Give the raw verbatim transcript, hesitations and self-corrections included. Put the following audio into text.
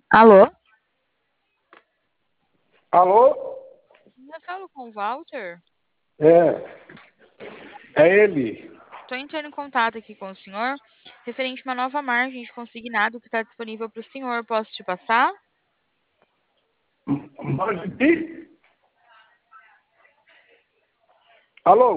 Alô? Alô? Eu falo com o Walter. É, é ele. Estou entrando em contato aqui com o senhor, referente a uma nova margem de consignado que está disponível para o senhor. Posso te passar? Mas aqui? Alô?